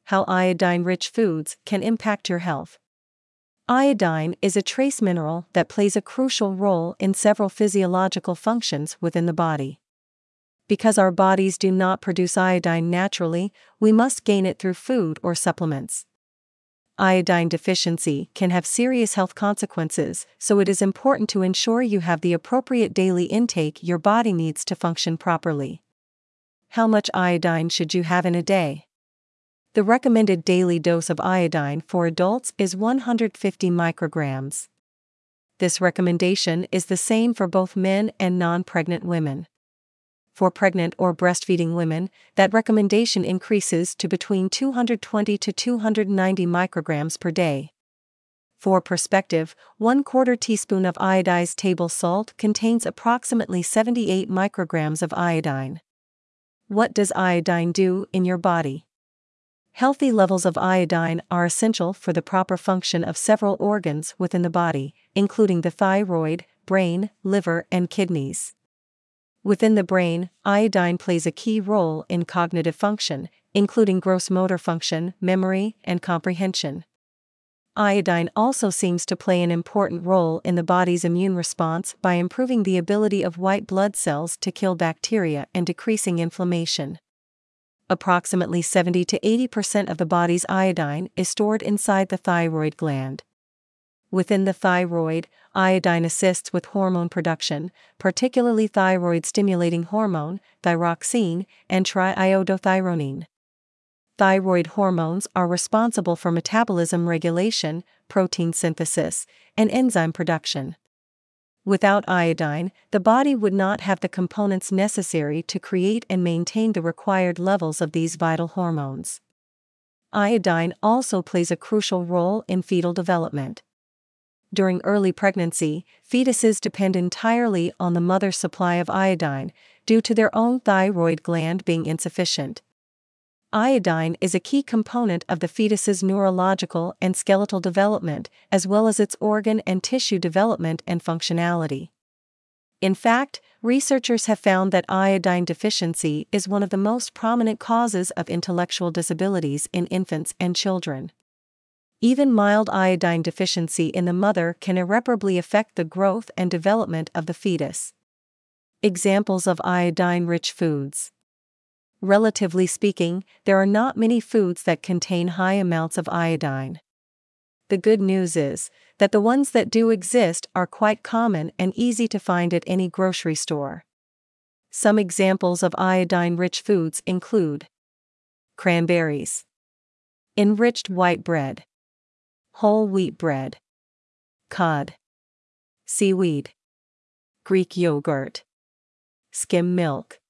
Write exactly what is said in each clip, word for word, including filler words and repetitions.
How iodine-rich foods can impact your health. Iodine is a trace mineral that plays a crucial role in several physiological functions within the body. Because our bodies do not produce iodine naturally, we must gain it through food or supplements. Iodine deficiency can have serious health consequences, so it is important to ensure you have the appropriate daily intake your body needs to function properly. How much iodine should you have in a day? The recommended daily dose of iodine for adults is one hundred fifty micrograms. This recommendation is the same for both men and non-pregnant women. For pregnant or breastfeeding women, that recommendation increases to between two hundred twenty to two hundred ninety micrograms per day. For perspective, one quarter teaspoon of iodized table salt contains approximately seventy-eight micrograms of iodine. What does iodine do in your body? Healthy levels of iodine are essential for the proper function of several organs within the body, including the thyroid, brain, liver, and kidneys. Within the brain, iodine plays a key role in cognitive function, including gross motor function, memory, and comprehension. Iodine also seems to play an important role in the body's immune response by improving the ability of white blood cells to kill bacteria and decreasing inflammation. Approximately seventy to eighty percent of the body's iodine is stored inside the thyroid gland. Within the thyroid, iodine assists with hormone production, particularly thyroid-stimulating hormone, thyroxine, and triiodothyronine. Thyroid hormones are responsible for metabolism regulation, protein synthesis, and enzyme production. Without iodine, the body would not have the components necessary to create and maintain the required levels of these vital hormones. Iodine also plays a crucial role in fetal development. During early pregnancy, fetuses depend entirely on the mother's supply of iodine, due to their own thyroid gland being insufficient. Iodine is a key component of the fetus's neurological and skeletal development, as well as its organ and tissue development and functionality. In fact, researchers have found that iodine deficiency is one of the most prominent causes of intellectual disabilities in infants and children. Even mild iodine deficiency in the mother can irreparably affect the growth and development of the fetus. Examples of iodine-rich foods. Relatively speaking, there are not many foods that contain high amounts of iodine. The good news is that the ones that do exist are quite common and easy to find at any grocery store. Some examples of iodine-rich foods include cranberries, enriched white bread, whole wheat bread, cod, seaweed, Greek yogurt, skim milk,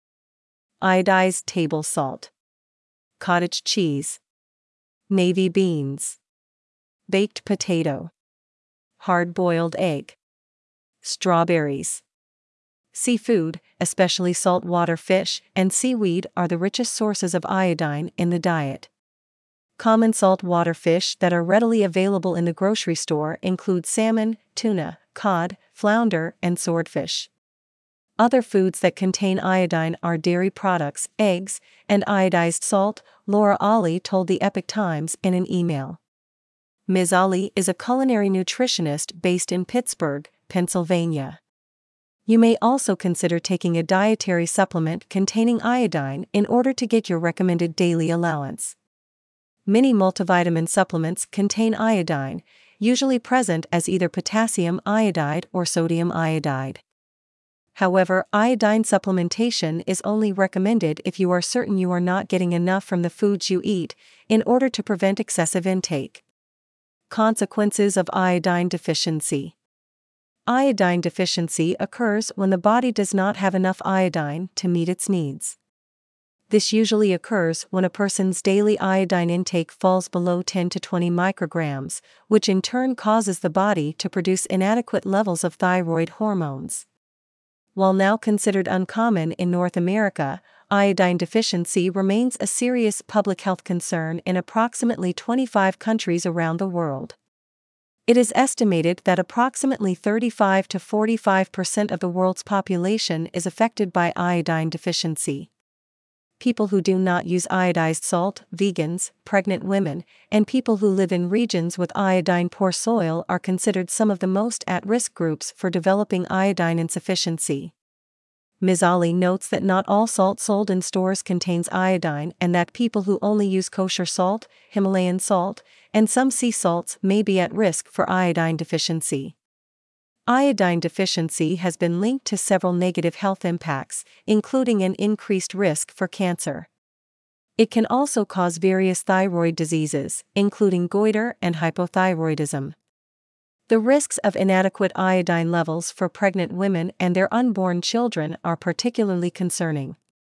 iodized table salt, cottage cheese, navy beans, baked potato, hard-boiled egg, strawberries. Seafood, especially saltwater fish and seaweed, are the richest sources of iodine in the diet. Common saltwater fish that are readily available in the grocery store include salmon, tuna, cod, flounder, and swordfish. Other foods that contain iodine are dairy products, eggs, and iodized salt, Laura Ali told the Epoch Times in an email. Miz Ali is a culinary nutritionist based in Pittsburgh, Pennsylvania. You may also consider taking a dietary supplement containing iodine in order to get your recommended daily allowance. Many multivitamin supplements contain iodine, usually present as either potassium iodide or sodium iodide. However, iodine supplementation is only recommended if you are certain you are not getting enough from the foods you eat, in order to prevent excessive intake. Consequences of iodine deficiency. Iodine deficiency occurs when the body does not have enough iodine to meet its needs. This usually occurs when a person's daily iodine intake falls below ten to twenty micrograms, which in turn causes the body to produce inadequate levels of thyroid hormones. While now considered uncommon in North America, iodine deficiency remains a serious public health concern in approximately twenty-five countries around the world. It is estimated that approximately thirty-five to forty-five percent of the world's population is affected by iodine deficiency. people who do not use iodized salt, vegans, pregnant women, and people who live in regions with iodine-poor soil are considered some of the most at-risk groups for developing iodine insufficiency. Miz Ali notes that not all salt sold in stores contains iodine and that people who only use kosher salt, Himalayan salt, and some sea salts may be at risk for iodine deficiency. Iodine deficiency has been linked to several negative health impacts, including an increased risk for cancer. It can also cause various thyroid diseases, including goiter and hypothyroidism. The risks of inadequate iodine levels for pregnant women and their unborn children are particularly concerning.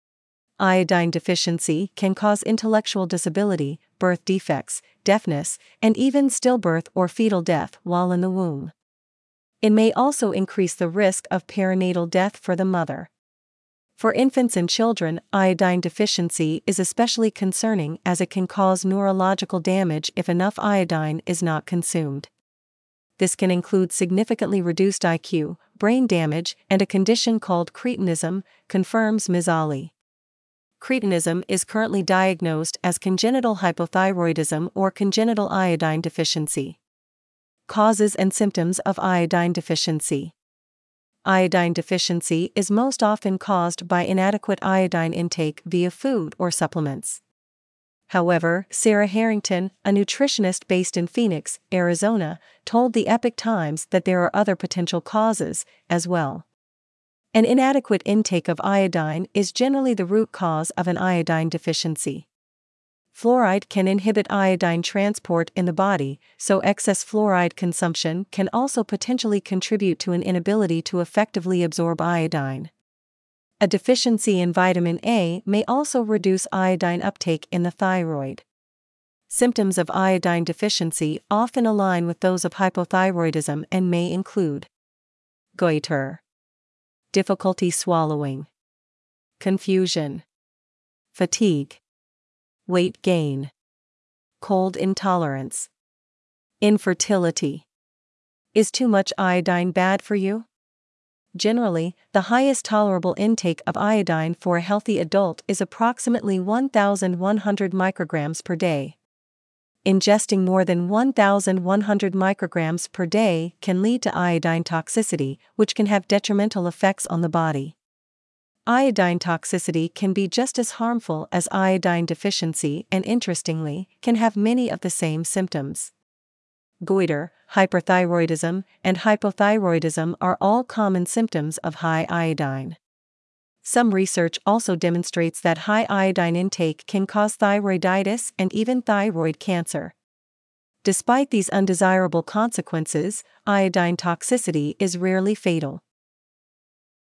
Iodine deficiency can cause intellectual disability, birth defects, deafness, and even stillbirth or fetal death while in the womb. It may also increase the risk of perinatal death for the mother. For infants and children, iodine deficiency is especially concerning as it can cause neurological damage if enough iodine is not consumed. This can include significantly reduced I Q, brain damage, and a condition called cretinism, confirms Miz Ali. Cretinism is currently diagnosed as congenital hypothyroidism or congenital iodine deficiency. Causes and symptoms of iodine deficiency. Iodine deficiency is most often caused by inadequate iodine intake via food or supplements. However, Sarah Harrington, a nutritionist based in Phoenix, Arizona, told the Epoch Times that there are other potential causes, as well. An inadequate intake of iodine is generally the root cause of an iodine deficiency. Fluoride can inhibit iodine transport in the body, so excess fluoride consumption can also potentially contribute to an inability to effectively absorb iodine. A deficiency in vitamin A may also reduce iodine uptake in the thyroid. Symptoms of iodine deficiency often align with those of hypothyroidism and may include goiter, difficulty swallowing, confusion, fatigue, weight gain, cold intolerance, infertility. Is too much iodine bad for you? Generally, the highest tolerable intake of iodine for a healthy adult is approximately one thousand one hundred micrograms per day. Ingesting more than one thousand one hundred micrograms per day can lead to iodine toxicity, which can have detrimental effects on the body. Iodine toxicity can be just as harmful as iodine deficiency and, interestingly, can have many of the same symptoms. Goiter, hyperthyroidism, and hypothyroidism are all common symptoms of high iodine. Some research also demonstrates that high iodine intake can cause thyroiditis and even thyroid cancer. Despite these undesirable consequences, iodine toxicity is rarely fatal.